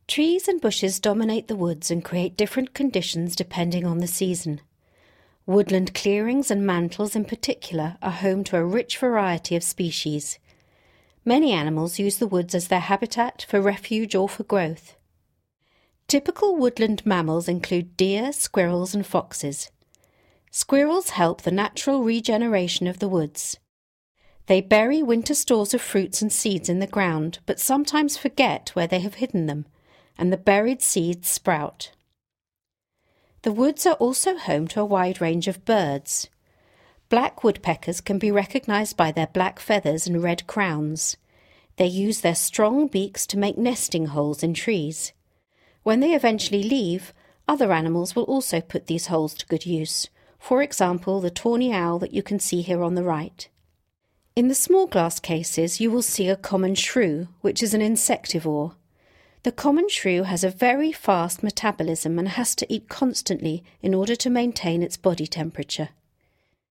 Trees and bushes dominate the woods and create different conditions depending on the season. Woodland clearings and mantles in particular are home to a rich variety of species. Many animals use the woods as their habitat, for refuge or for growth. Typical woodland mammals include deer, squirrels and foxes. Squirrels help the natural regeneration of the woods. They bury winter stores of fruits and seeds in the ground, but sometimes forget where they have hidden them, and the buried seeds sprout. The woods are also home to a wide range of birds. Black woodpeckers can be recognized by their black feathers and red crowns. They use their strong beaks to make nesting holes in trees. When they eventually leave, other animals will also put these holes to good use, for example the tawny owl that you can see here on the right. In the small glass cases you will see a common shrew, which is an insectivore. The common shrew has a very fast metabolism and has to eat constantly in order to maintain its body temperature.